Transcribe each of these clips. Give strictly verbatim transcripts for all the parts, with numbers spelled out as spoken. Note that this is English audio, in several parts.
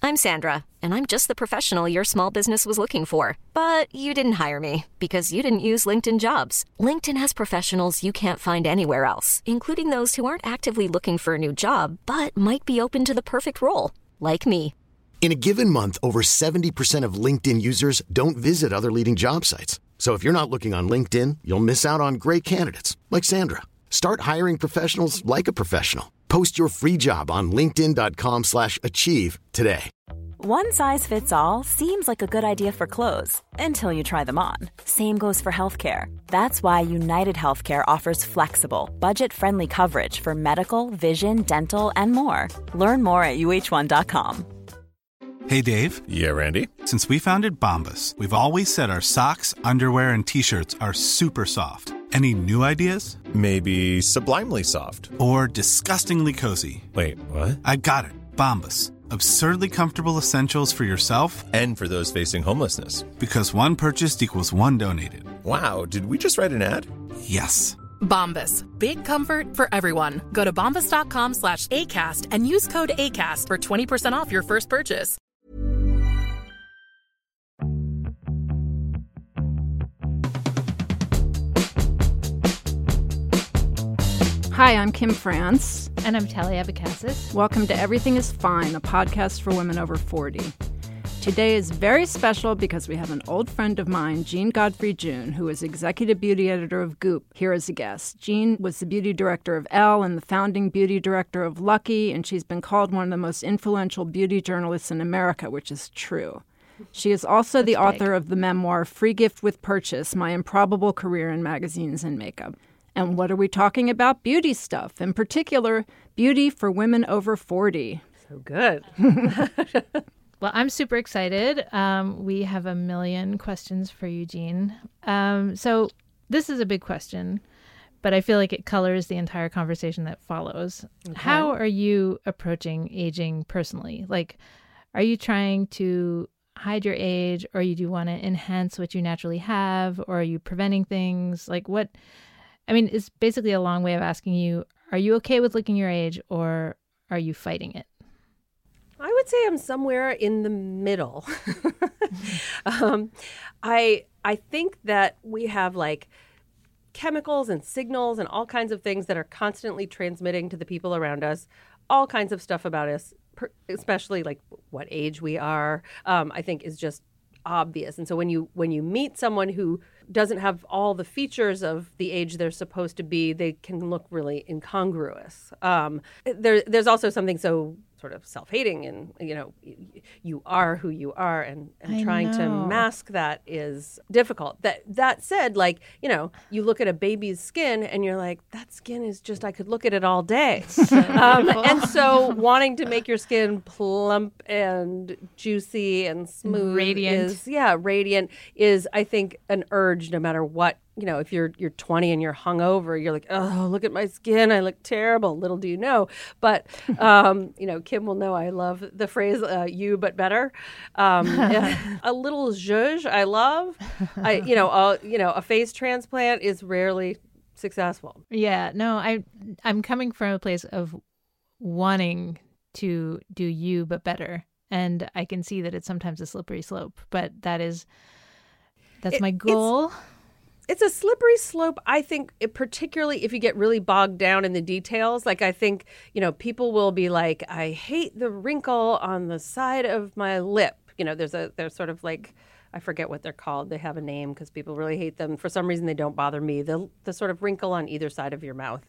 I'm Sandra, and I'm just the professional your small business was looking for. But you didn't hire me because you didn't use LinkedIn Jobs. LinkedIn has professionals you can't find anywhere else, including those who aren't actively looking for a new job, but might be open to the perfect role, like me. In a given month, over seventy percent of LinkedIn users don't visit other leading job sites. So if you're not looking on LinkedIn, you'll miss out on great candidates like Sandra. Start hiring professionals like a professional. Post your free job on linkedin dot com slash achieve today. One size fits all seems like a good idea for clothes until you try them on. Same goes for healthcare. That's why United Healthcare offers flexible, budget-friendly coverage for medical, vision, dental, and more. Learn more at U H one dot com. Hey, Dave. Yeah, Randy. Since we founded Bombas, we've always said our socks, underwear, and T-shirts are super soft. Any new ideas? Maybe sublimely soft. Or disgustingly cozy. Wait, what? I got it. Bombas. Absurdly comfortable essentials for yourself and for those facing homelessness. Because one purchased equals one donated. Wow, did we just write an ad? Yes. Bombas. Big comfort for everyone. Go to bombas.com slash ACAST and use code ACAST for twenty percent off your first purchase. Hi, I'm Kim France. And I'm Talia Abacassis. Welcome to Everything is Fine, a podcast for women over forty. Today is very special because we have an old friend of mine, Jean Godfrey June, who is executive beauty editor of Goop, here as a guest. Jean was the beauty director of Elle and the founding beauty director of Lucky, and she's been called one of the most influential beauty journalists in America, which is true. She is also the That's big. author of the memoir Free Gift with Purchase, My Improbable Career in Magazines and Makeup. And what are we talking about? Beauty stuff, in particular, beauty for women over forty. So good. Well, I'm super excited. Um, we have a million questions for you, Jean. Um, so this is a big question, but I feel like it colors the entire conversation that follows. Okay. How are you approaching aging personally? Like, are you trying to hide your age, or you do want to enhance what you naturally have, or are you preventing things? Like what... I mean, it's basically a long way of asking you, are you okay with looking your age, or are you fighting it? I would say I'm somewhere in the middle. um, I I think that we have like chemicals and signals and all kinds of things that are constantly transmitting to the people around us, all kinds of stuff about us, especially like what age we are, um, I think is just obvious. And so when you when you meet someone who doesn't have all the features of the age they're supposed to be, they can look really incongruous. Um, there, there's also something so sort of self-hating and, you know, you are who you are, and, and trying to mask that is difficult. That that said, like, you know, you look at a baby's skin and you're like, that skin is just, I could look at it all day. um, and so wanting to make your skin plump and juicy and smooth radiant. is, yeah, radiant is, I think, an urge no matter what. You know, if you're you're twenty and you're hungover, you're like, oh, look at my skin, I look terrible. Little do you know. But, um, you know, Kim will know I love the phrase, uh, you but better. Um, yeah, a little zhuzh, I love. I, you know, a, you know, a face transplant is rarely successful. Yeah, no, I, I'm coming from a place of wanting to do you but better. And I can see that it's sometimes a slippery slope, but that is, that's It- my goal. It's, It's a slippery slope, I think, it, particularly if you get really bogged down in the details. Like, I think, you know, people will be like, I hate the wrinkle on the side of my lip. You know, there's a, there's sort of like, I forget what they're called. They have a name because people really hate them. For some reason, they don't bother me. The, the sort of wrinkle on either side of your mouth.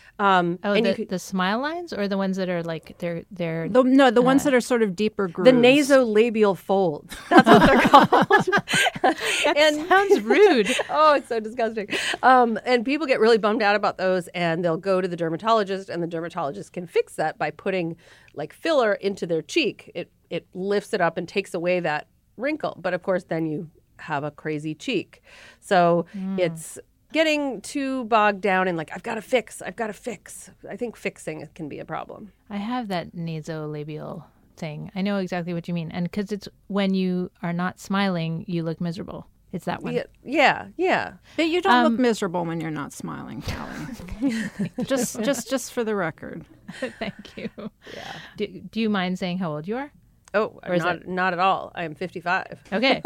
Um, Oh, and the, you could, the smile lines, or the ones that are like they're they're The, no, the uh, ones that are sort of deeper grooves. the nasolabial folds. That's what they're called. that and, sounds rude. Oh, it's so disgusting. Um, and people get really bummed out about those, and they'll go to the dermatologist, and the dermatologist can fix that by putting like filler into their cheek. It it lifts it up and takes away that wrinkle. But of course, then you have a crazy cheek. So mm. it's getting too bogged down in like, I've got to fix, I've got to fix. I think fixing can be a problem. I have that nasolabial thing. I know exactly what you mean. And because it's when you are not smiling, you look miserable. It's that one. Yeah, yeah. yeah. But you don't Um, look miserable when you're not smiling, Callie. just, just, just for the record. Thank you. Yeah. Do, do you mind saying how old you are? Oh, Or is not it- not at all. I am fifty-five. Okay.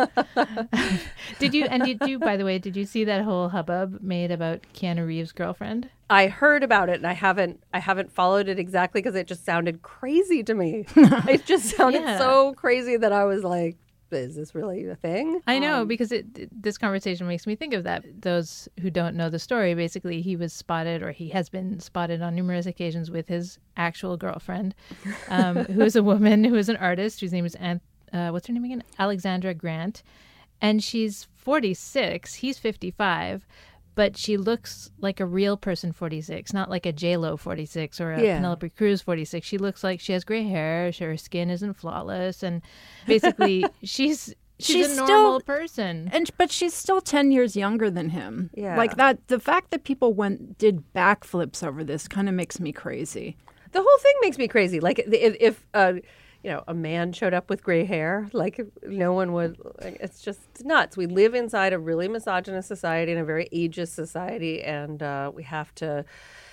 Did you, and did you, by the way, did you see that whole hubbub made about Keanu Reeves' girlfriend? I heard about it and I haven't I haven't followed it exactly because it just sounded crazy to me. It just sounded Yeah. so crazy that I was like, is this really a thing? I know, Um, because it, this conversation makes me think of that. Those who don't know the story, basically, he was spotted, or he has been spotted on numerous occasions with his actual girlfriend, um, who is a woman who is an artist whose name is, Anth- uh, what's her name again? Alexandra Grant. And she's forty-six, he's fifty-five, but she looks like a real person forty-six, not like a J-Lo forty-six or a Yeah. Penelope Cruz forty-six. She looks like she has gray hair, her skin isn't flawless, and basically she's she's, She's a normal still- person. And but she's still ten years younger than him. Yeah. Like that the fact that people went did backflips over this kind of makes me crazy. The whole thing makes me crazy. Like if, if uh, you know, a man showed up with gray hair, like no one would. Like, it's just nuts. We live inside a really misogynist society and a very ageist society, and uh, we have to.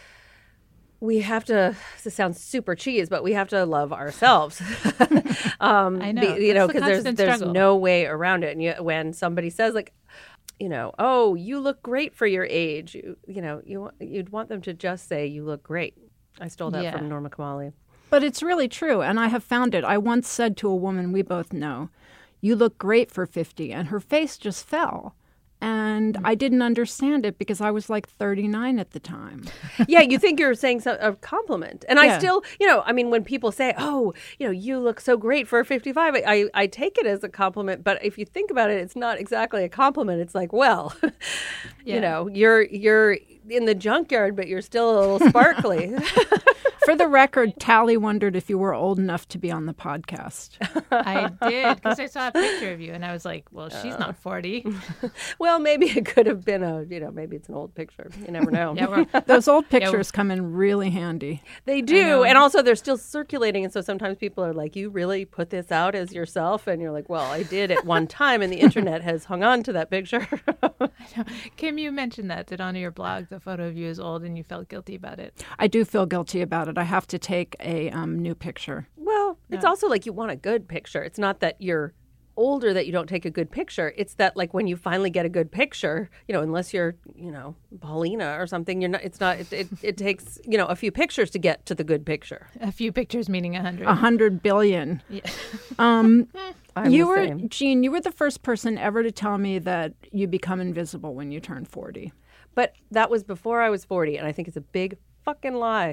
We have to. This sounds super cheese, but we have to love ourselves. um, I know. be- you know, That's the because there's constant there's struggle. no way around it. And you, when somebody says like, you know, oh, you look great for your age, you, you know, you wa- you'd want them to just say you look great. I stole that Yeah. from Norma Kamali. But it's really true, and I have found it. I once said to a woman we both know, "You look great for fifty," and her face just fell. And I didn't understand it because I was like thirty-nine at the time. Yeah, you think you're saying some, a compliment. And I Yeah. still, you know, I mean, when people say, oh, you know, you look so great for fifty-five, I, I, I take it as a compliment. But if you think about it, it's not exactly a compliment. It's like, well, Yeah. you know, you're you're in the junkyard, but you're still a little sparkly. For the record, Tally wondered if you were old enough to be on the podcast. I did, because I saw a picture of you, and I was like, well, she's not forty. Well, maybe it could have been a, you know, maybe it's an old picture. You never know. Yeah, we're, Those old pictures come in really handy. They do. And also they're still circulating. And so sometimes people are like, you really put this out as yourself? And you're like, well, I did at one time. And the internet has hung on to that picture. Kim, you mentioned that, that on your blog, the photo of you is old, and you felt guilty about it. I do feel guilty about it. I have to take a um, new picture. Well, it's also like you want a good picture. It's not that you're older that you don't take a good picture. It's that like when you finally get a good picture, you know, unless you're, you know, Paulina or something, you're not, it's not, it, it, it takes, you know, a few pictures to get to the good picture. A few pictures meaning a hundred. A hundred billion. Yeah. Um, I'm you the were, same. Jean, you were the first person ever to tell me that you become invisible when you turn forty. But that was before I was forty. And I think it's a big fucking lie.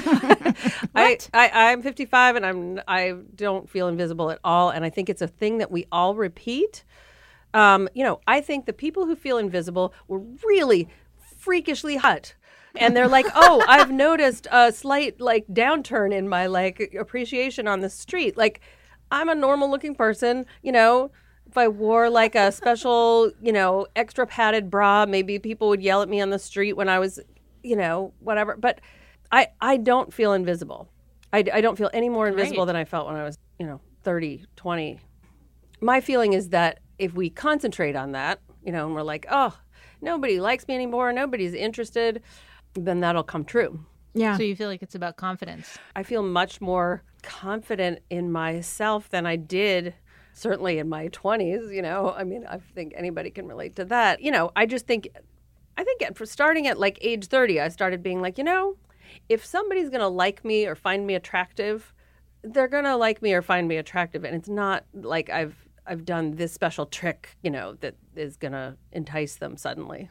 I, I I'm fifty-five and I'm I don't feel invisible at all, and I think it's a thing that we all repeat. Um, you know, I think the people who feel invisible were really freakishly hot. And they're like, "Oh, I've noticed a slight like downturn in my like appreciation on the street. Like I'm a normal looking person, you know, if I wore like a special, you know, extra padded bra, maybe people would yell at me on the street when I was, you know, whatever. But I, I don't feel invisible. I, I don't feel any more invisible Great. than I felt when I was, you know, thirty, twenty. My feeling is that if we concentrate on that, you know, and we're like, oh, nobody likes me anymore, nobody's interested, then that'll come true. Yeah. So you feel like it's about confidence. I feel much more confident in myself than I did certainly in my twenties, you know. I mean, I think anybody can relate to that. You know, I just think, I think at, for starting at like age thirty, I started being like, you know, if somebody's going to like me or find me attractive, they're going to like me or find me attractive. And it's not like I've I've done this special trick, you know, that is going to entice them suddenly.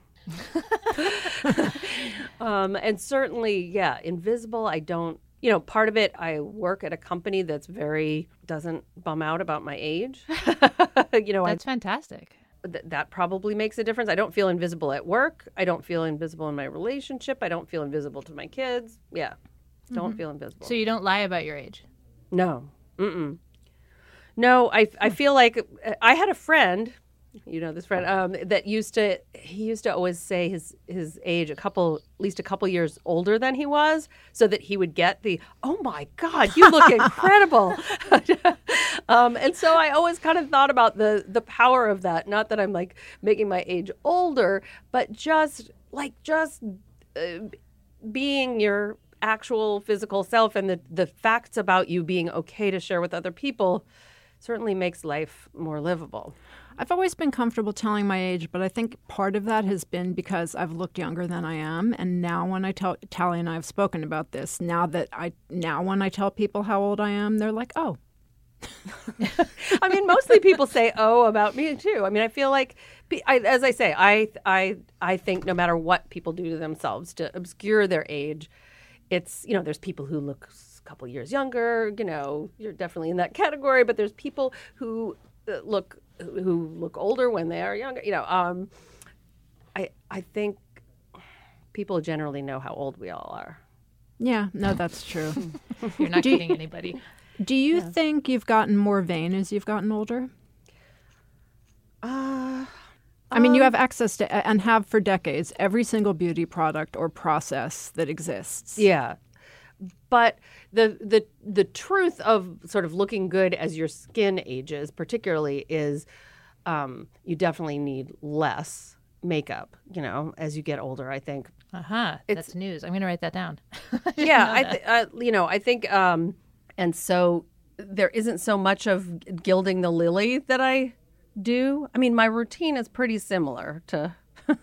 um, and certainly, yeah, invisible, I don't, you know, part of it, I work at a company that's very, doesn't bum out about my age. you know, That's fantastic. I, th- that probably makes a difference. I don't feel invisible at work. I don't feel invisible in my relationship. I don't feel invisible to my kids. Yeah, don't feel invisible. So you don't lie about your age. No. Mm-mm. No, I, I feel like I had a friend, you know, this friend um, that used to, he used to always say his, his age a couple, at least a couple years older than he was, so that he would get the, oh my God, you look incredible. um, and so I always kind of thought about the, the power of that. Not that I'm like making my age older, but just like, just uh, being your actual physical self and the, the facts about you being okay to share with other people certainly makes life more livable. I've always been comfortable telling my age, but I think part of that has been because I've looked younger than I am. And now when I tell, Tally and I have spoken about this, now that I, now when I tell people how old I am, they're like, oh. I mean, mostly people say, oh, about me too. I mean, I feel like, I, as I say, I, I, I think no matter what people do to themselves to obscure their age, it's, you know, there's people who look a couple years younger, you know, you're definitely in that category, but there's people who uh, look who look older when they are younger. You know, um, I I think people generally know how old we all are. Yeah, no, that's true. You're not do kidding you, anybody. Do you yeah. think you've gotten more vain as you've gotten older? Uh, I mean, um, you have access to, and have for decades, every single beauty product or process that exists. Yeah. But the the the truth of sort of looking good as your skin ages, particularly, is um, you definitely need less makeup, you know, as you get older, I think. Uh-huh. That's news. I'm going to write that down. yeah, I th- uh, you know, I think, um, and so there isn't so much of gilding the lily that I do. I mean, my routine is pretty similar to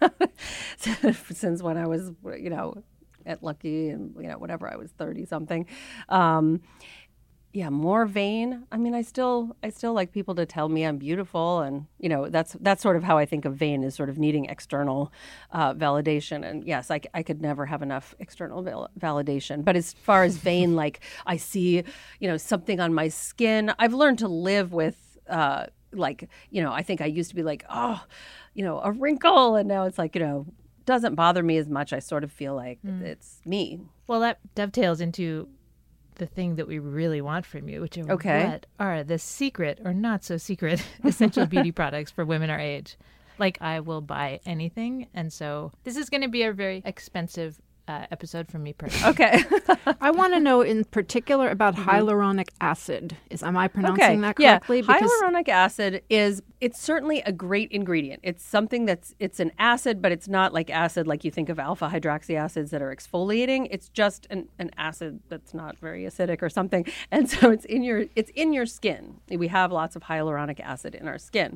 since when I was, you know, at Lucky and, you know, whatever, I was thirty something. Um, yeah, more vain. I mean, I still, I still like people to tell me I'm beautiful. And, you know, that's, that's sort of how I think of vain, is sort of needing external uh, validation. And yes, I, I could never have enough external val- validation. But as far as vain, like I see, you know, something on my skin, I've learned to live with, uh, like, you know, I think I used to be like, oh, you know, a wrinkle. And now it's like, you know, doesn't bother me as much. I sort of feel like mm. it's me. Well, that dovetails into the thing that we really want from you, which are okay. what are the secret or not so secret essential beauty products for women our age. Like, I will buy anything. And so this is going to be a very expensive uh, episode for me personally. Okay. I want to know in particular about mm-hmm. hyaluronic acid. Is Am I pronouncing okay. that correctly? Yeah. Because hyaluronic acid is, it's certainly a great ingredient. It's something that's, it's an acid, but it's not like acid like you think of alpha hydroxy acids that are exfoliating. It's just an, an acid that's not very acidic or something. And so it's in your, it's in your skin. We have lots of hyaluronic acid in our skin.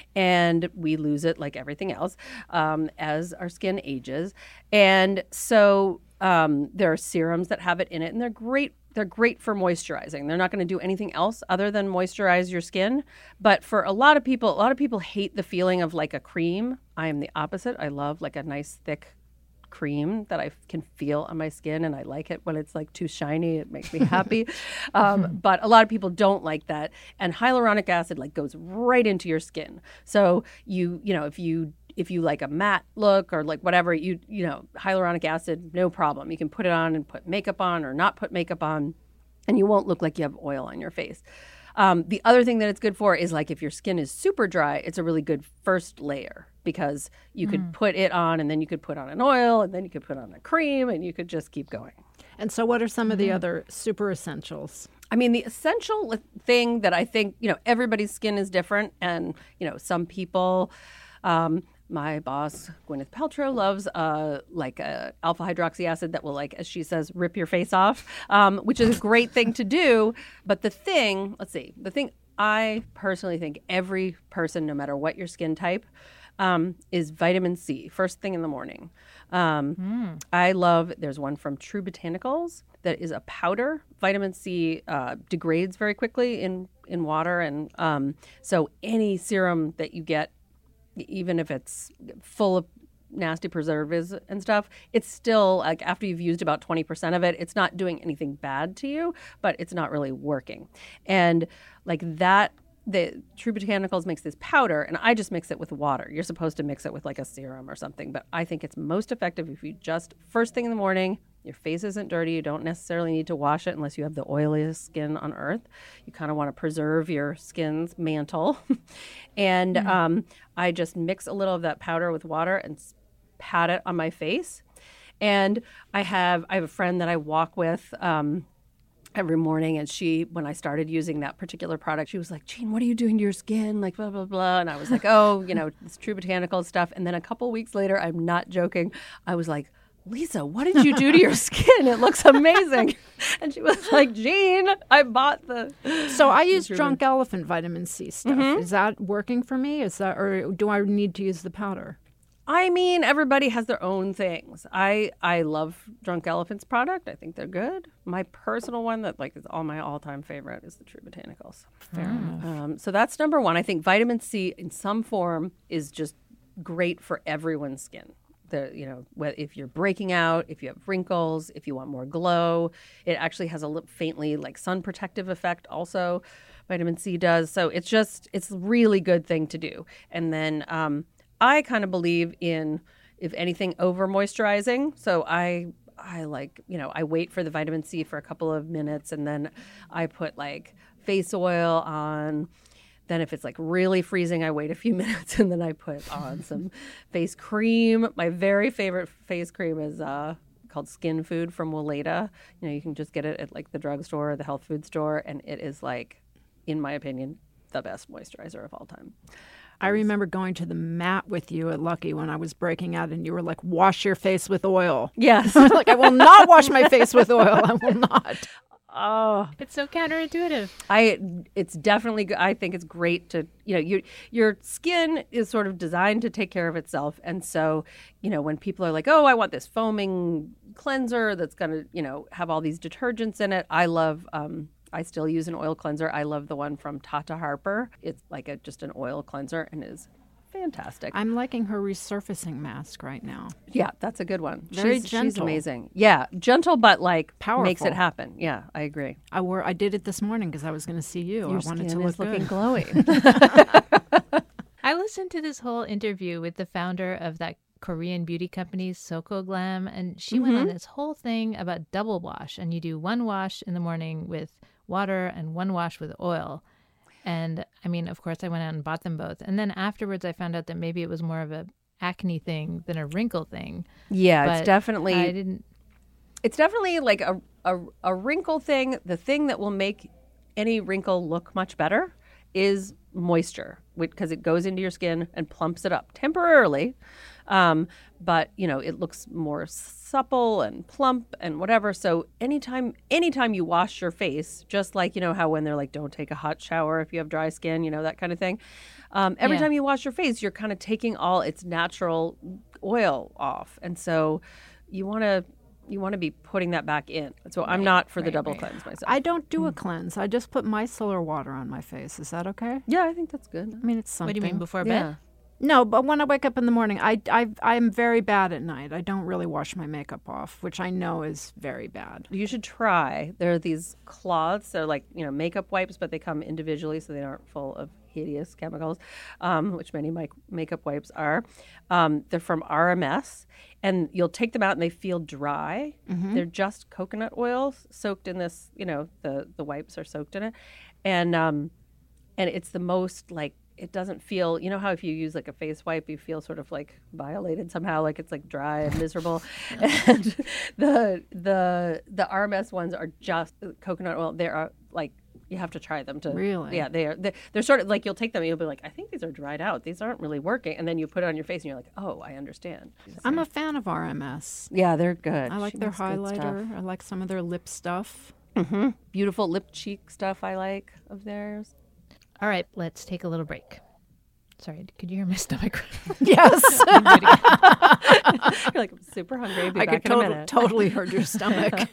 And we lose it like everything else um, as our skin ages. And so um, there are serums that have it in it, and they're great. They're great for moisturizing. They're not going to do anything else other than moisturize your skin. But for a lot of people, a lot of people hate the feeling of like a cream. I am the opposite. I love like a nice thick cream that I can feel on my skin, and I like it when it's like too shiny. It makes me happy. um, but a lot of people don't like that. And hyaluronic acid like goes right into your skin. So you, you know, if you if you like a matte look or like whatever, you you know, hyaluronic acid, no problem. You can put it on and put makeup on or not put makeup on, and you won't look like you have oil on your face. Um, the other thing that it's good for is like if your skin is super dry, it's a really good first layer because you could mm. put it on and then you could put on an oil and then you could put on a cream and you could just keep going. And so what are some of the mm. other super essentials? I mean, the essential thing that I think, you know, everybody's skin is different. And, you know, some people, um, my boss, Gwyneth Paltrow, loves uh, like a alpha hydroxy acid that will, like, as she says, rip your face off, um, which is a great thing to do. But the thing, let's see, the thing I personally think every person, no matter what your skin type, um, is vitamin C, first thing in the morning. Um, mm. I love, there's one from True Botanicals that is a powder. Vitamin C uh, degrades very quickly in, in water. And um, so any serum that you get, even if it's full of nasty preservatives and stuff, it's still like after you've used about twenty percent of it, it's not doing anything bad to you, but it's not really working. And like that, the True Botanicals makes this powder, and I just mix it with water. You're supposed to mix it with like a serum or something, but I think it's most effective if you just first thing in the morning, your face isn't dirty. You don't necessarily need to wash it unless you have the oiliest skin on earth. You kind of want to preserve your skin's mantle. and mm-hmm. um, I just mix a little of that powder with water and pat it on my face. And I have I have a friend that I walk with um, every morning, and she, when I started using that particular product, she was like, Jean, what are you doing to your skin? Like, blah, blah, blah. And I was like, oh, you know, it's True Botanical stuff. And then a couple weeks later, I'm not joking, I was like, Lisa, what did you do to your skin? It looks amazing. And she was like, Jean, I bought the... So I use Drunk Elephant vitamin C stuff. Mm-hmm. Is that working for me? Is that, or do I need to use the powder? I mean, everybody has their own things. I I love Drunk Elephant's product. I think they're good. My personal one that like is all my all-time favorite is the True Botanicals. Fair enough. Um, so that's number one. I think vitamin C in some form is just great for everyone's skin. The, you know, if you're breaking out, if you have wrinkles, if you want more glow, it actually has a little faintly like sun protective effect also. Vitamin C does. So it's just, it's a really good thing to do. And then um, I kind of believe in, if anything, over moisturizing. So I, I like, you know, I wait for the vitamin C for a couple of minutes and then I put like face oil on. Then if it's like really freezing, I wait a few minutes and then I put on some face cream. My very favorite face cream is uh, called Skin Food from Weleda. You know, you can just get it at like the drugstore or the health food store. And it is like, in my opinion, the best moisturizer of all time. I remember going to the mat with you at Lucky when I was breaking out and you were like, wash your face with oil. Yes. I was like, I will not wash my face with oil. I will not. Oh, it's so counterintuitive. I, it's definitely, I think it's great to, you know, your your skin is sort of designed to take care of itself. And so, you know, when people are like, oh, I want this foaming cleanser that's going to, you know, have all these detergents in it. I love, um, I still use an oil cleanser. I love the one from Tata Harper. It's like a, just an oil cleanser and is fantastic. I'm liking her resurfacing mask right now. Yeah, that's a good one. Very she's, gentle. She's amazing. Yeah, gentle but like powerful. Makes it happen. Yeah, I agree. I wore. I did it this morning because I was going to see you. Your I wanted skin to look is looking good. glowing. I listened to this whole interview with the founder of that Korean beauty company, Soko Glam, and she mm-hmm. went on this whole thing about double wash, and you do one wash in the morning with water and one wash with oil. And I mean, of course, I went out and bought them both. And then afterwards, I found out that maybe it was more of a acne thing than a wrinkle thing. Yeah, but it's definitely. I didn't. It's definitely like a, a a wrinkle thing. The thing that will make any wrinkle look much better is moisture, because it goes into your skin and plumps it up temporarily. Um, but you know, it looks more supple and plump and whatever. So anytime, anytime you wash your face, just like, you know, how when they're like, don't take a hot shower if you have dry skin, you know, that kind of thing. Um, every yeah. time you wash your face, you're kind of taking all its natural oil off. And so you want to, you want to be putting that back in. So I'm right, not for right, the double right. cleanse myself. I don't do a cleanse. I just put micellar water on my face. Is that okay? Yeah, I think that's good. I mean, it's something. What do you mean, before Yeah. bed? No, but when I wake up in the morning, I, I, I'm very bad at night. I don't really wash my makeup off, which I know is very bad. You should try. There are these cloths. They're like, you know, makeup wipes, but they come individually, so they aren't full of hideous chemicals, um, which many mic- makeup wipes are. Um, they're from R M S, and you'll take them out and they feel dry. Mm-hmm. They're just coconut oil soaked in this, you know, the, the wipes are soaked in it. And um, and it's the most like, it doesn't feel, you know how if you use like a face wipe, you feel sort of like violated somehow, like it's like dry and miserable. And the the the R M S ones are just coconut oil. They are like, you have to try them to really. Yeah, they are. They're, they're sort of like, you'll take them and you'll be like, I think these are dried out. These aren't really working. And then you put it on your face and you're like, oh, I understand. I'm a fan of R M S. Yeah, they're good. I like She their makes good highlighter. stuff. I like some of their lip stuff. Mm-hmm. Beautiful lip cheek stuff I like of theirs. All right, let's take a little break. Sorry, could you hear my stomach? Yes. You're like, I'm super hungry. Be I back could in a to- minute. totally heard your stomach.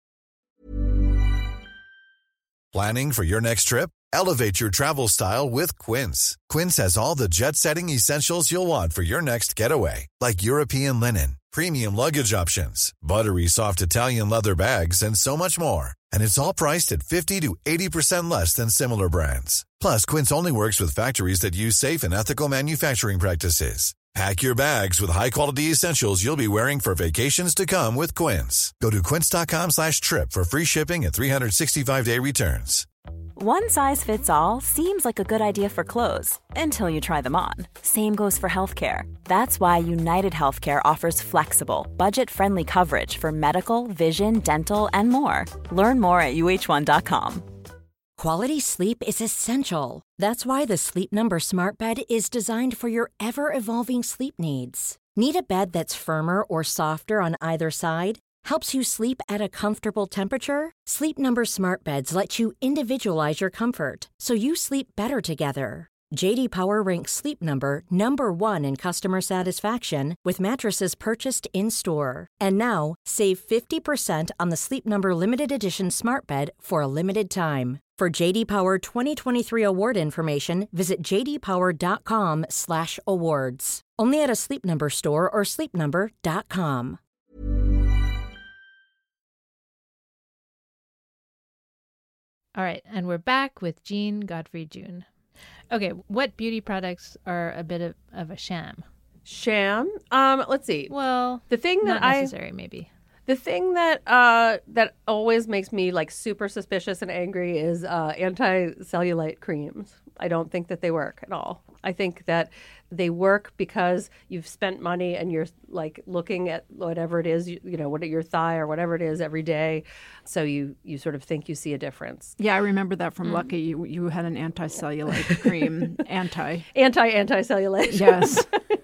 Planning for your next trip? Elevate your travel style with Quince. Quince has all the jet-setting essentials you'll want for your next getaway, like European linen, premium luggage options, buttery soft Italian leather bags, and so much more. And it's all priced at fifty to eighty percent less than similar brands. Plus, Quince only works with factories that use safe and ethical manufacturing practices. Pack your bags with high-quality essentials you'll be wearing for vacations to come with Quince. Go to quince.com slash trip for free shipping and three sixty-five day returns. One size fits all seems like a good idea for clothes until you try them on. Same goes for healthcare. That's why United Healthcare offers flexible, budget-friendly coverage for medical, vision, dental, and more. Learn more at U H one dot com. Quality sleep is essential. That's why the Sleep Number Smart Bed is designed for your ever-evolving sleep needs. Need a bed that's firmer or softer on either side? helps you sleep at a comfortable temperature? Sleep Number Smart Beds let you individualize your comfort so you sleep better together. J D Power ranks Sleep Number number one in customer satisfaction with mattresses purchased in-store. And now, save fifty percent on the Sleep Number Limited Edition Smart Bed for a limited time. For J D Power twenty twenty-three award information, visit j d power dot com slash awards. Only at a Sleep Number store or sleep number dot com. All right, and we're back with Jean Godfrey June. Okay, what beauty products are a bit of, of a sham? Sham? Um, let's see. Well, the thing that not necessary, I, maybe. The thing that uh, that always makes me like super suspicious and angry is uh, anti-cellulite creams. I don't think that they work at all. I think that they work because you've spent money and you're like looking at whatever it is, you, you know, what your thigh or whatever it is every day. So you, you sort of think you see a difference. Yeah, I remember that from mm. Lucky. You you had an anti-cellulite cream. anti. Anti-anti-cellulite. Yes.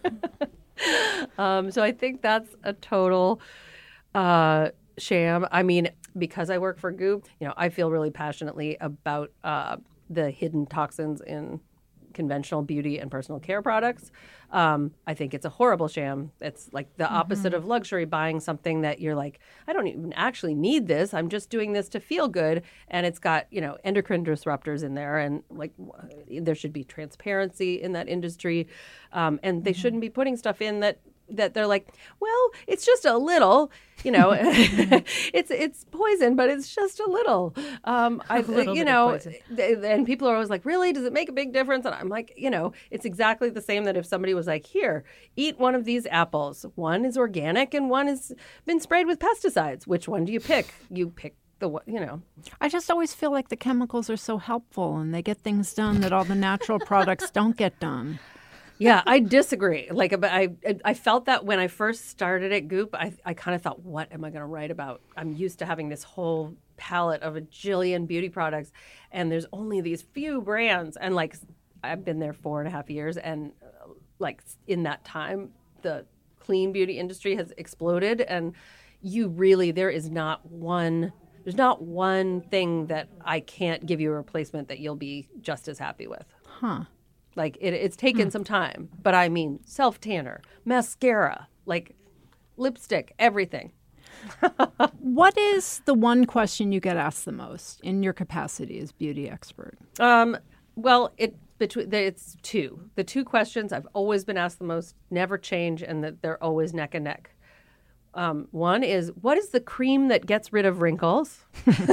um, so I think that's a total uh, sham. I mean, because I work for Goop, you know, I feel really passionately about uh, the hidden toxins in conventional beauty and personal care products. Um, I think it's a horrible sham. It's like the opposite mm-hmm. of luxury, buying something that you're like, I don't even actually need this. I'm just doing this to feel good. And it's got, you know, endocrine disruptors in there. And like there should be transparency in that industry. Um, and they mm-hmm. shouldn't be putting stuff in that that they're like, well, it's just a little, you know, it's it's poison, but it's just a little. Um, I, little you know, and people are always like, really? Does it make a big difference? And I'm like, you know, it's exactly the same that if somebody was like, here, eat one of these apples. One is organic and one has been sprayed with pesticides. Which one do you pick? You pick the, you know. I just always feel like the chemicals are so helpful and they get things done that all the natural products don't get done. Yeah, I disagree. Like, I I felt that when I first started at Goop, I I kind of thought, what am I going to write about? I'm used to having this whole palette of a jillion beauty products, and there's only these few brands. And like, I've been there four and a half years, and uh, like in that time, the clean beauty industry has exploded, and you really there is not one. There's not one thing that I can't give you a replacement that you'll be just as happy with. Huh. Like, it, it's taken hmm. some time. But I mean, self-tanner, mascara, like lipstick, everything. What is the one question you get asked the most in your capacity as beauty expert? Um, well, it between it's two. The two questions I've always been asked the most never change, and that they're always neck and neck. Um, one is, what is the cream that gets rid of wrinkles?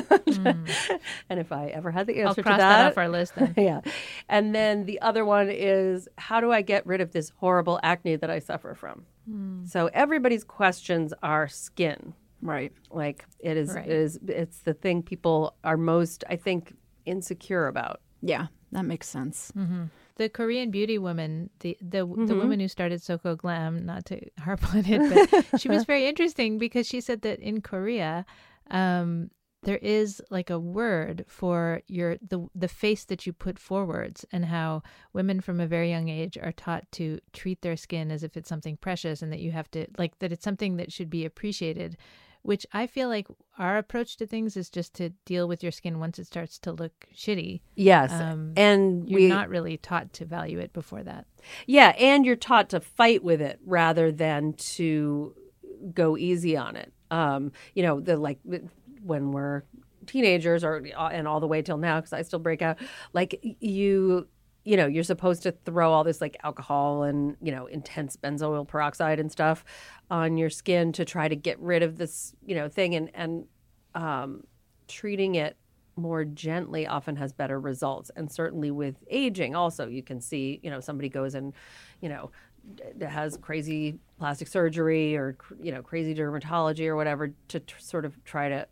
mm. And if I ever had the answer I'll to cross that, that off our list then. Yeah. And then the other one is, how do I get rid of this horrible acne that I suffer from? Mm. So everybody's questions are skin. Right. Like it is, right. it is, it's the thing people are most, I think, insecure about. Yeah, that makes sense. Mm-hmm. The Korean beauty woman, the the, mm-hmm. the woman who started Soko Glam, not to harp on it, but she was very interesting because she said that in Korea, um, there is like a word for your the the face that you put forwards, and how women from a very young age are taught to treat their skin as if it's something precious, and that you have to like that it's something that should be appreciated. Which I feel like our approach to things is just to deal with your skin once it starts to look shitty. Yes. Um, and you're we, not really taught to value it before that. Yeah. And you're taught to fight with it rather than to go easy on it. Um, you know, the like when we're teenagers or and all the way till now, because I still break out, like you... you know, you're supposed to throw all this like alcohol and, you know, intense benzoyl peroxide and stuff on your skin to try to get rid of this, you know, thing. And, and um, treating it more gently often has better results. And certainly with aging also, you can see, you know, somebody goes and, you know, has crazy plastic surgery or, you know, crazy dermatology or whatever to t- sort of try to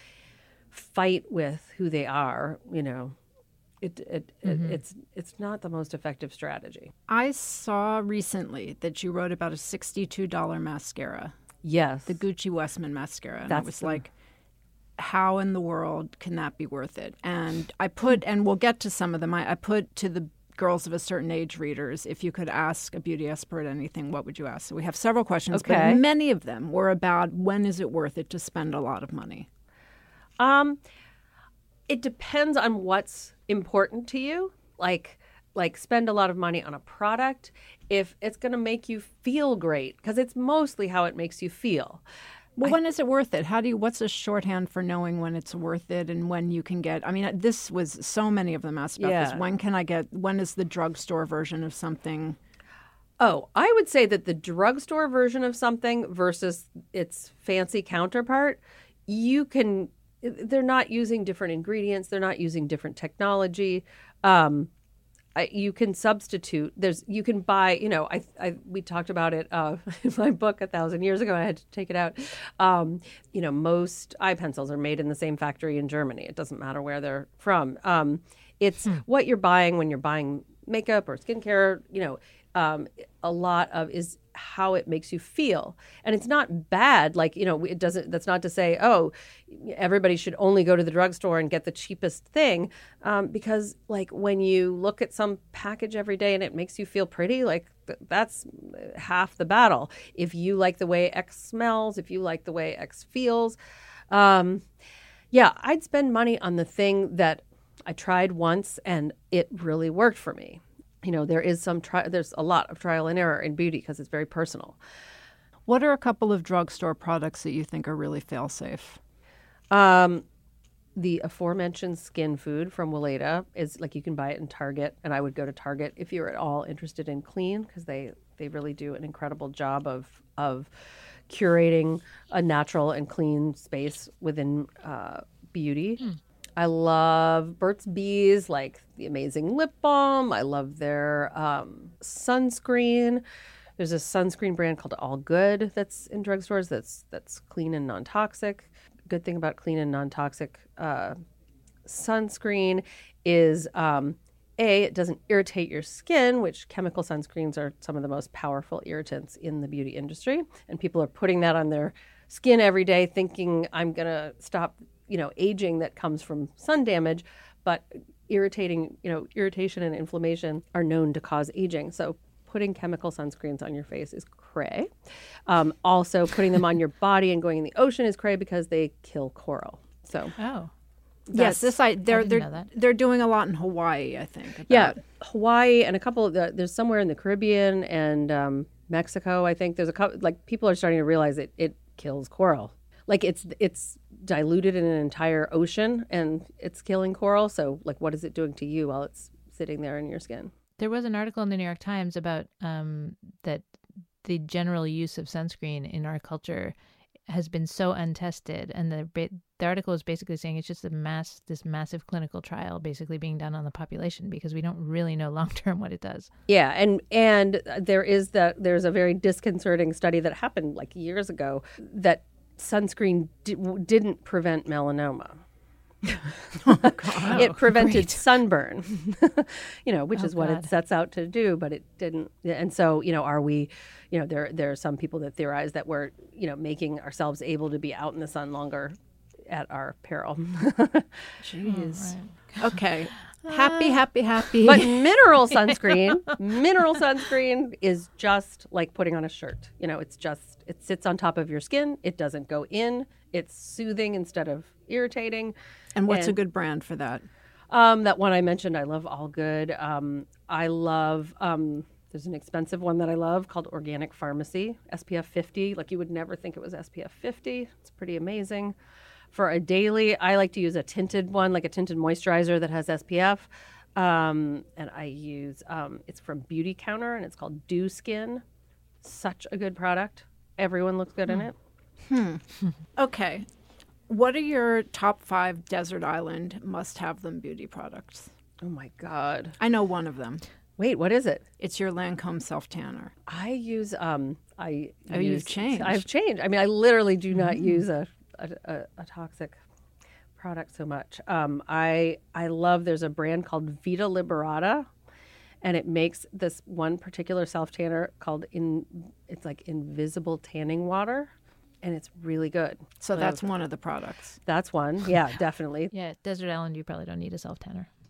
fight with who they are, you know. It, it, mm-hmm. it it's it's not the most effective strategy. I saw recently that you wrote about a sixty-two dollars mascara. Yes. The Gucci Westman mascara. And That's I was the... like, how in the world can that be worth it? And I put, and we'll get to some of them, I, I put to the girls of a certain age readers, if you could ask a beauty expert anything, what would you ask? So we have several questions, Okay. but many of them were about when is it worth it to spend a lot of money? Um, it depends on what's important to you. Like, like spend a lot of money on a product if it's going to make you feel great, because it's mostly how it makes you feel. Well, when is it worth it? How do you? What's a shorthand for knowing when it's worth it and when you can get? I mean, this was so many of them asked about Yeah. this. When can I get? When is the drugstore version of something? Oh, I would say that the drugstore version of something versus its fancy counterpart, you can. They're not using different ingredients. They're not using different technology. Um, I, you can substitute. There's you can buy. You know, I, I we talked about it uh, in my book a thousand years ago. I had to take it out. Um, you know, most eye pencils are made in the same factory in Germany. It doesn't matter where they're from. Um, it's hmm. what you're buying when you're buying makeup or skincare. You know, um, a lot of is how it makes you feel, and it's not bad. Like, you know, it doesn't. That's not to say, oh, everybody should only go to the drugstore and get the cheapest thing, um, because like when you look at some package every day and it makes you feel pretty, like th- that's half the battle. If you like the way X smells, if you like the way X feels, um, yeah, I'd spend money on the thing that I tried once and it really worked for me. You know, there is some tri- there's a lot of trial and error in beauty because it's very personal. What are a couple of drugstore products that you think are really fail-safe? Um, the aforementioned skin food from Weleda is like you can buy it in Target, and I would go to Target if you're at all interested in clean, because they, they really do an incredible job of of curating a natural and clean space within uh, beauty. Mm. I love Burt's Bees, like the amazing lip balm. I love their um, sunscreen. There's a sunscreen brand called All Good that's in drugstores that's that's clean and non-toxic. Good thing about clean and non-toxic uh, sunscreen is, um, A, it doesn't irritate your skin, which chemical sunscreens are some of the most powerful irritants in the beauty industry. And people are putting that on their skin every day thinking, I'm going to stop you know, aging that comes from sun damage, but irritating, you know, irritation and inflammation are known to cause aging. So putting chemical sunscreens on your face is cray. Um, also, putting them on your body and going in the ocean is cray because they kill coral. So, oh, yes, this I they're I didn't they're know that. they're doing a lot in Hawaii, I think. About. Yeah, Hawaii and a couple of the, there's somewhere in the Caribbean and um, Mexico. I think there's a couple, like people are starting to realize it it kills coral. Like it's it's diluted in an entire ocean and it's killing coral. So like, what is it doing to you while it's sitting there in your skin? There was an article in the New York Times about um, that the general use of sunscreen in our culture has been so untested, and the the article is basically saying it's just a mass this massive clinical trial basically being done on the population because we don't really know long term what it does. Yeah, and and there is that there's a very disconcerting study that happened like years ago that sunscreen di- didn't prevent melanoma. Oh, God. It prevented Great. sunburn, you know, which Oh, is what God. it sets out to do, but it didn't. And so, you know, are we, you know, there there are some people that theorize that we're, you know, making ourselves able to be out in the sun longer at our peril. Jeez. Oh, right. Okay. Happy, happy, happy. But mineral sunscreen, mineral sunscreen is just like putting on a shirt. You know, it's just, it sits on top of your skin. It doesn't go in. It's soothing instead of irritating. And what's and, a good brand for that? Um, that one I mentioned, I love All Good. Um, I love, um, there's an expensive one that I love called Organic Pharmacy, S P F fifty. Like you would never think it was S P F fifty. It's pretty amazing. For a daily, I like to use a tinted one, like a tinted moisturizer that has S P F. Um, and I use, um, it's from Beauty Counter, and it's called Dew Skin. Such a good product. Everyone looks good in it. Hmm. Okay. What are your top five desert island must-have them beauty products? Oh, my God. I know one of them. Wait, what is it? It's your Lancome self-tanner. I use, um, I Oh, use, you've changed. I've changed. I mean, I literally do not Mm. use a, a, a, a toxic product so much. Um, I I love, there's a brand called Vita Liberata, and it makes this one particular self-tanner called, in. it's like Invisible Tanning Water, and it's really good. So So that's one of the products. That's one. Yeah, definitely. Yeah, Desert Island, you probably don't need a self tanner.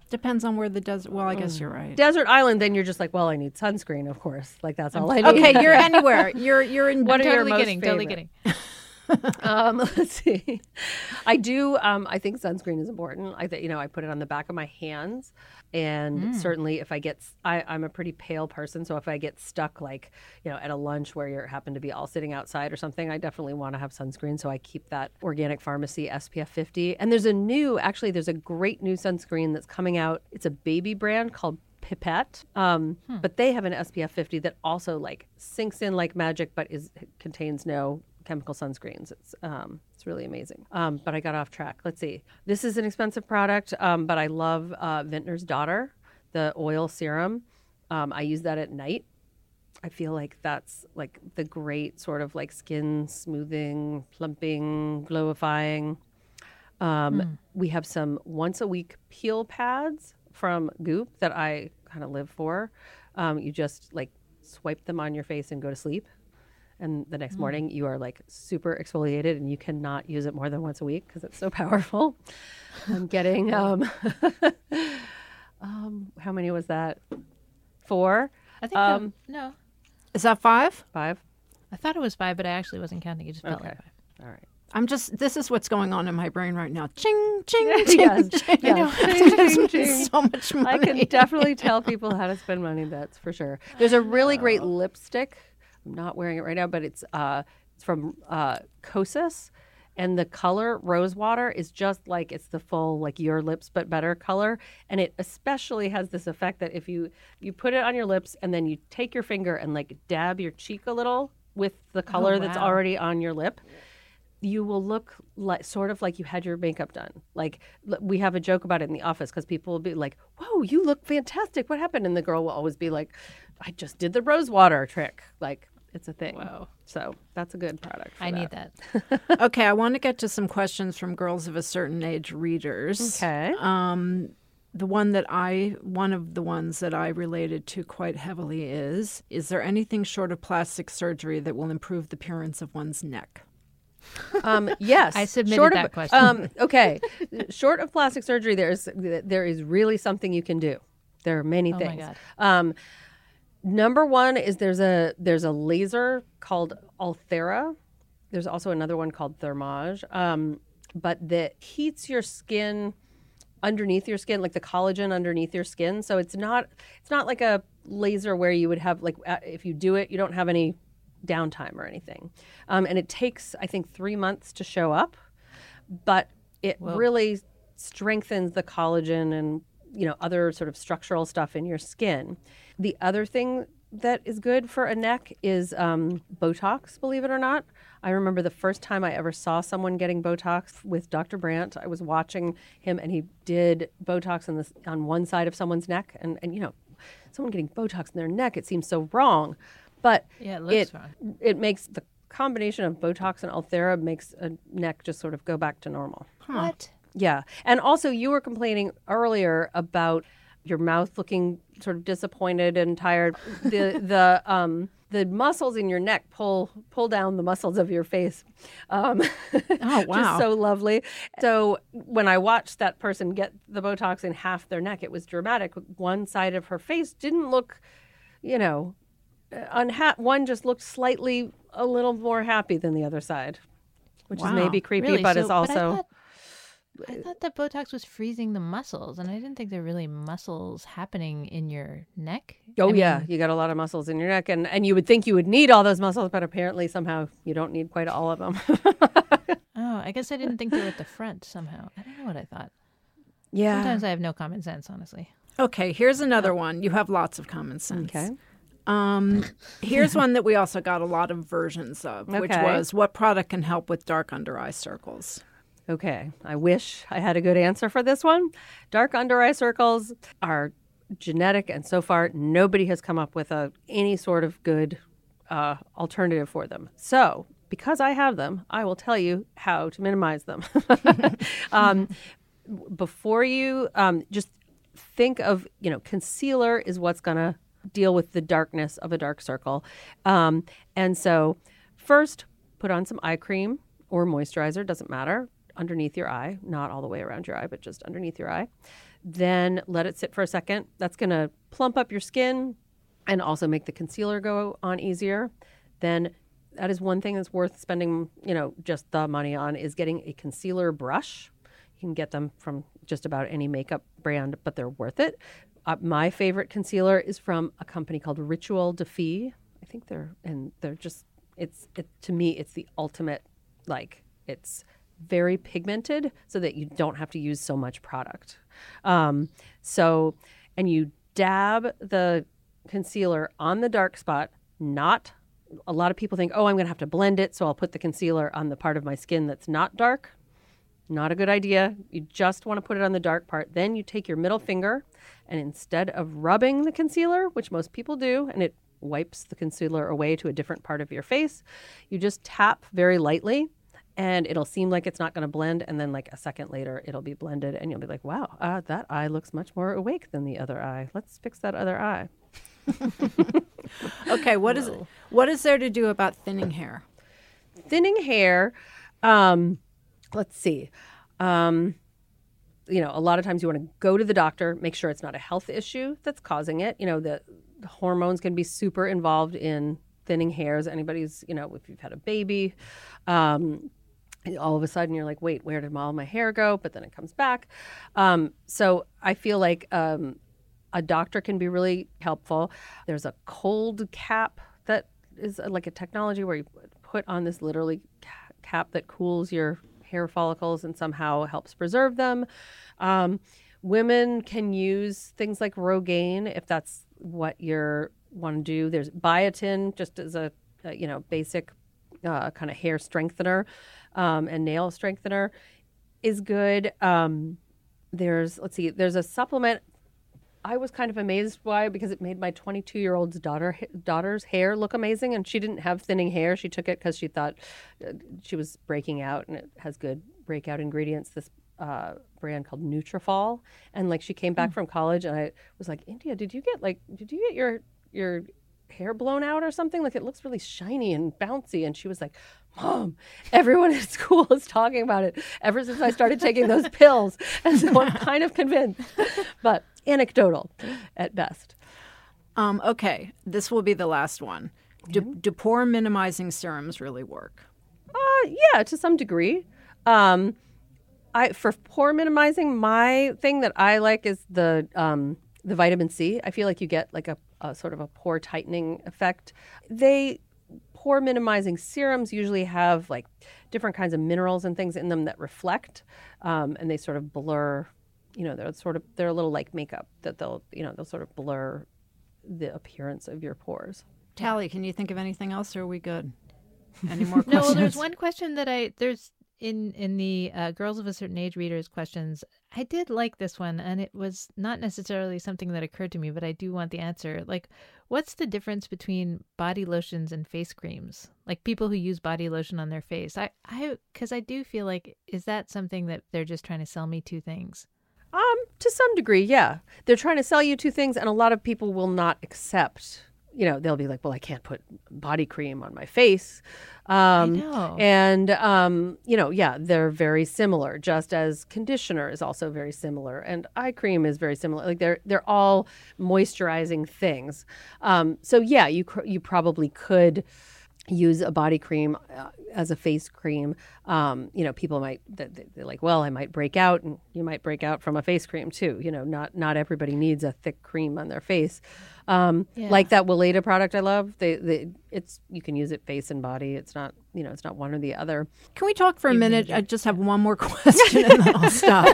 Depends on where the desert. Well, I guess Mm. you're right. Desert island, then you're just like, well, I need sunscreen, of course. Like that's all I need. Okay, you're anywhere. You're you're in. What I'm are your totally most kidding. Totally favorite? kidding. um, let's see. I do. Um, I think sunscreen is important. I think you know I put it on the back of my hands, and Mm. certainly if I get, I, I'm a pretty pale person, so if I get stuck, like you know, at a lunch where you happen to be all sitting outside or something, I definitely want to have sunscreen. So I keep that Organic Pharmacy S P F fifty. And there's a new, actually, there's a great new sunscreen that's coming out. It's a baby brand called Pipette, um, Hmm. but they have an S P F fifty that also like sinks in like magic, but is contains no chemical sunscreens. It's um, it's really amazing. Um, but I got off track. Let's see. This is an expensive product, um, but I love uh, Vintner's Daughter, the oil serum. Um, I use that at night. I feel like that's like the great sort of like skin smoothing, plumping, glowifying. Um, Mm. We have some once a week peel pads from Goop that I kind of live for. Um, you just like swipe them on your face and go to sleep. And the next Mm. morning you are like super exfoliated and you cannot use it more than once a week because it's so powerful. I'm getting, um, um, how many was that? Four? I think Um, um, no. Is that five? Five? I thought it was five, but I actually wasn't counting. It just felt Okay. like five. All right. I'm just. This is what's going on in my brain right now. Ching, ching, Yes, ching, yes, ching. yes. I know. Ching, I ching, spend ching. so much money. I can definitely tell people how to spend money. That's for sure. There's a really great lipstick. I'm not wearing it right now, but it's uh, it's from uh, Kosas, and the color Rose Water is just like it's the full like Your Lips but better color, and it especially has this effect that if you you put it on your lips and then you take your finger and like dab your cheek a little with the color that's wow. already on your lip, you will look like sort of like you had your makeup done. Like l- we have a joke about it in the office because people will be like, "Whoa, you look fantastic! What happened?" And the girl will always be like, "I just did the rose water trick." Like it's a thing. Wow. So that's a good product. For I need that. that. Okay, I want to get to some questions from girls of a certain age readers. Okay. Um, the one that I, one of the ones that I related to quite heavily is: Is there anything short of plastic surgery that will improve the appearance of one's neck? Um, yes, I submitted Short that of, question. Um, okay, short of plastic surgery, there is there is really something you can do. There are many Oh my things. God. Um, number one is there's a there's a laser called Ulthera. There's also another one called Thermage, um, but that heats your skin underneath your skin, like the collagen underneath your skin. So it's not it's not like a laser where you would have like uh, if you do it, you don't have any downtime or anything. Um, and it takes, I think, three months to show up, but it Whoa. really strengthens the collagen and, you know, other sort of structural stuff in your skin. The other thing that is good for a neck is um, Botox, believe it or not. I remember the first time I ever saw someone getting Botox with Doctor Brandt. I was watching him and he did Botox on, this, on one side of someone's neck. And, and, you know, someone getting Botox in their neck, it seems so wrong. But Yeah, it looks it, wrong. it makes the combination of Botox and Ulthera makes a neck just sort of go back to normal. What? Yeah. And also you were complaining earlier about your mouth looking sort of disappointed and tired. The the um the muscles in your neck pull pull down the muscles of your face. Um, Oh, wow. Just so lovely. So when I watched that person get the Botox in half their neck, it was dramatic. One side of her face didn't look, you know, unha- one just looked slightly a little more happy than the other side, which Wow. is maybe creepy, Really? but So- it's but I also thought- I thought that Botox was freezing the muscles, and I didn't think there were really muscles happening in your neck. oh I yeah, mean, you got a lot of muscles in your neck, and and you would think you would need all those muscles, but apparently somehow you don't need quite all of them. Oh, I guess I didn't think they were at the front somehow. I don't know what I thought. Yeah. Sometimes I have no common sense, honestly. Okay, here's another one. You have lots of common sense. Okay. Um, here's one that we also got a lot of versions of, which Okay. was: What product can help with dark under eye circles? Okay, I wish I had a good answer for this one. Dark under eye circles are genetic, and so far nobody has come up with a any sort of good uh, alternative for them. So, because I have them, I will tell you how to minimize them. um, before you um, just think of, you know, concealer is what's going to deal with the darkness of a dark circle. Um, and so, first, put on some eye cream or moisturizer, doesn't matter, underneath your eye, not all the way around your eye, but just underneath your eye. Then let it sit for a second. That's going to plump up your skin and also make the concealer go on easier. Then that is one thing that's worth spending, you know, just the money on, is getting a concealer brush. You can get them from just about any makeup brand, but they're worth it. Uh, my favorite concealer is from a company called Ritual de Fille. I think they're, and they're just, it's, it, to me, it's the ultimate, like, it's very pigmented so that you don't have to use so much product. Um, so, and you dab the concealer on the dark spot, not, a lot of people think, oh, I'm going to have to blend it, so I'll put the concealer on the part of my skin that's not dark. Not a good idea. You just want to put it on the dark part. Then you take your middle finger, and instead of rubbing the concealer, which most people do, and it wipes the concealer away to a different part of your face, you just tap very lightly, and it'll seem like it's not going to blend. And then like a second later, it'll be blended, and you'll be like, wow, uh, that eye looks much more awake than the other eye. Let's fix that other eye. Okay, what is what is there to do about thinning hair? Thinning hair, um, let's see. Um, you know, a lot of times you want to go to the doctor, make sure it's not a health issue that's causing it. You know, the, the hormones can be super involved in thinning hairs. Anybody's, you know, if you've had a baby, um, all of a sudden you're like, wait, where did all my hair go? But then it comes back. Um, so I feel like um, a doctor can be really helpful. There's a cold cap that is like a technology where you put on this literally cap that cools your hair follicles and somehow helps preserve them. Um, women can use things like Rogaine if that's what you want to do. There's biotin, just as a, a you know basic uh, kind of hair strengthener um, and nail strengthener is good. Um, there's let's see, there's a supplement I was kind of amazed by because it made my twenty-two-year-old's daughter daughter's hair look amazing, and she didn't have thinning hair. She took it because she thought uh, she was breaking out, and it has good breakout ingredients. This uh, brand called Nutrafol, and like she came back mm. from college, and I was like, India, did you get like did you get your your hair blown out or something? Like it looks really shiny and bouncy. And she was like, Mom, everyone at school is talking about it ever since I started taking those pills. And so I'm kind of convinced, but anecdotal at best. Um, okay, this will be the last one. Do, mm-hmm. do pore minimizing serums really work? Uh, yeah, to some degree. Um, I for pore minimizing, my thing that I like is the um, the vitamin C. I feel like you get like a, a sort of a pore tightening effect. They pore minimizing serums usually have like different kinds of minerals and things in them that reflect, um, and they sort of blur. You know, they're sort of they're a little like makeup that they'll you know they'll sort of blur the appearance of your pores. Tally, can you think of anything else, or are we good? Any more questions? No, well, there's one question that I there's in in the uh, Girls of a Certain Age readers questions. I did like this one, and it was not necessarily something that occurred to me, but I do want the answer. Like, what's the difference between body lotions and face creams? Like people who use body lotion on their face. I I because I do feel like, is that something that they're just trying to sell me two things? Um, to some degree, yeah. They're trying to sell you two things, and a lot of people will not accept. You know, they'll be like, well, I can't put body cream on my face. Um, I know. And, um, you know, yeah, they're very similar, just as conditioner is also very similar. And eye cream is very similar. Like they're they're all moisturizing things. Um, so, yeah, you cr- you probably could use a body cream uh, as a face cream. Um, you know, people might, they're like, well, I might break out, and you might break out from a face cream too. You know, not not everybody needs a thick cream on their face. Um, yeah. Like that Weleda product I love. They, they, it's you can use it face and body. It's not, you know, it's not one or the other. Can we talk for a you minute? I just have one more question and then I'll stop.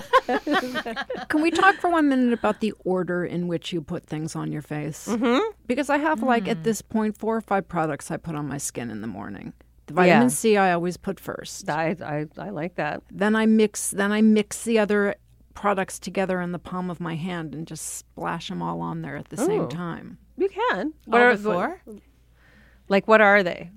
Can we talk for one minute about the order in which you put things on your face? Mm-hmm. Because I have, mm. like, at this point, four or five products I put on my skin in the morning. The vitamin yeah. C I always put first. I, I I like that. Then I mix. Then I mix the other products together in the palm of my hand and just splash them all on there at the Ooh. same time. You can. What all are before? What, like what are they?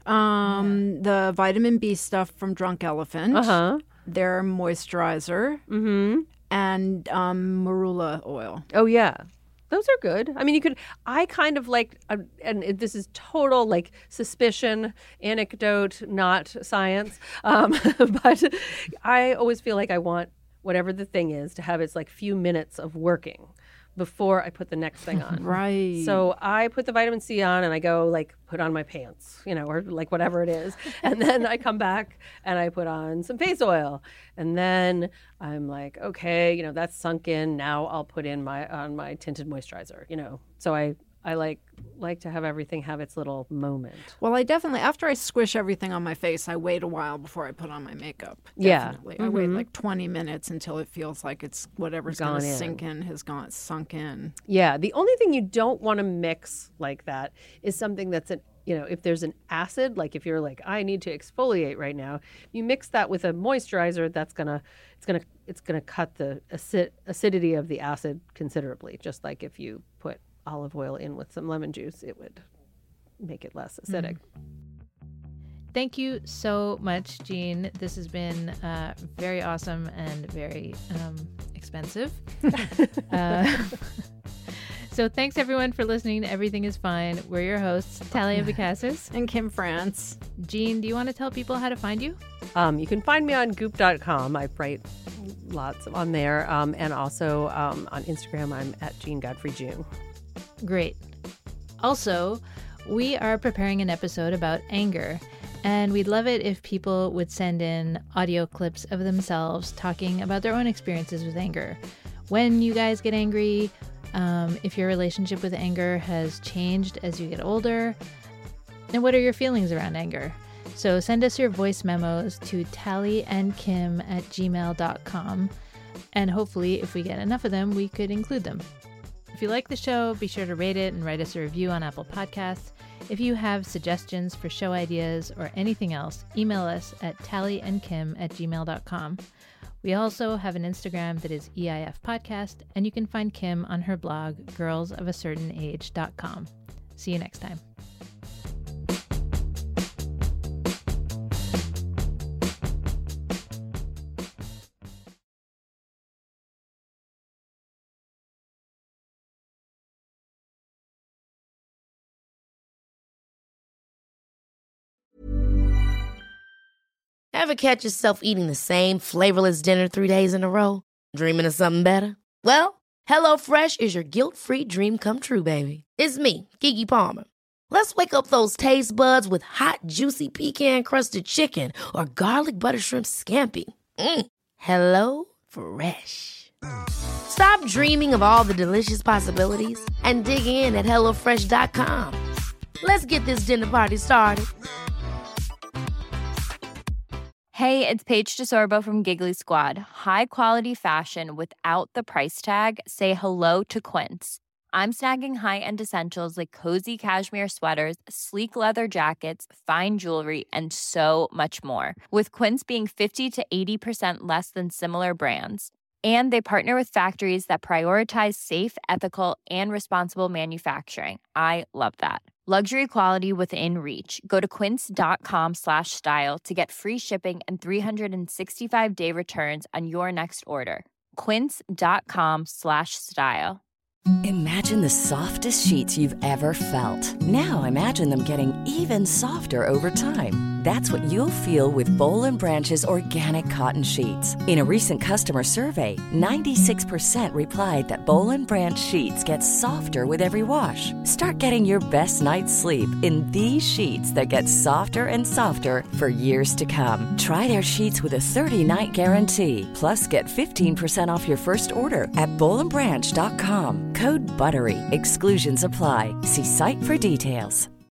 Um, yeah. The vitamin B stuff from Drunk Elephant. Uh huh. Their moisturizer. Mm-hmm. And um, marula oil. Oh yeah. Those are good. I mean, you could, I kind of like, uh, and it, this is total like suspicion, anecdote, not science. Um, but I always feel like I want whatever the thing is, to have its like few minutes of working before I put the next thing on. Right. So I put the vitamin C on and I go like put on my pants, you know, or like whatever it is. And then I come back and I put on some face oil. And then I'm like, okay, you know, that's sunk in. Now I'll put in my on my tinted moisturizer, you know. So I I like like to have everything have its little moment. Well, I definitely, after I squish everything on my face, I wait a while before I put on my makeup. Yeah. Definitely. Mm-hmm. I wait like twenty minutes until it feels like it's whatever's going to in. sink in has gone sunk in. Yeah. The only thing you don't want to mix like that is something that's an, you know, if there's an acid, like if you're like, I need to exfoliate right now, you mix that with a moisturizer, that's going to, it's going to, it's going to cut the acid, acidity of the acid considerably. Just like if you put olive oil in with some lemon juice, it would make it less acidic. Thank you so much, Jean. This has been uh, very awesome and very um, expensive. uh, so thanks, everyone, for listening to Everything is Fine. We're your hosts, Talia Bacassis and Kim France. Jean, do you want to tell people how to find you? Um, you can find me on goop dot com. I write lots on there. Um, and also um, on Instagram, I'm at Jean Godfrey June. Great. Also, we are preparing an episode about anger, and we'd love it if people would send in audio clips of themselves talking about their own experiences with anger. When you guys get angry, um, if your relationship with anger has changed as you get older, and what are your feelings around anger? So send us your voice memos to tallyandkim at gmail dot com, and hopefully if we get enough of them, we could include them. If you like the show, be sure to rate it and write us a review on Apple Podcasts. If you have suggestions for show ideas or anything else, email us at tallyandkim at gmail dot com. We also have an Instagram that is E I F Podcast, and you can find Kim on her blog, girls of a certain age dot com. See you next time. Ever catch yourself eating the same flavorless dinner three days in a row? Dreaming of something better? Well, HelloFresh is your guilt-free dream come true, baby. It's me, Keke Palmer. Let's wake up those taste buds with hot, juicy pecan-crusted chicken or garlic butter shrimp scampi. Mm. Hello Fresh. Stop dreaming of all the delicious possibilities and dig in at hello fresh dot com. Let's get this dinner party started. Hey, it's Paige DeSorbo from Giggly Squad. High quality fashion without the price tag. Say hello to Quince. I'm snagging high-end essentials like cozy cashmere sweaters, sleek leather jackets, fine jewelry, and so much more. With Quince being fifty to eighty percent less than similar brands. And they partner with factories that prioritize safe, ethical, and responsible manufacturing. I love that. Luxury quality within reach. Go to quince dot com slash style to get free shipping and three sixty-five day returns on your next order. quince dot com slash style. Imagine the softest sheets you've ever felt. Now imagine them getting even softer over time. That's what you'll feel with Boll and Branch's organic cotton sheets. In a recent customer survey, ninety-six percent replied that Boll and Branch sheets get softer with every wash. Start getting your best night's sleep in these sheets that get softer and softer for years to come. Try their sheets with a thirty-night guarantee. Plus, get fifteen percent off your first order at boll and branch dot com. Code BUTTERY. Exclusions apply. See site for details.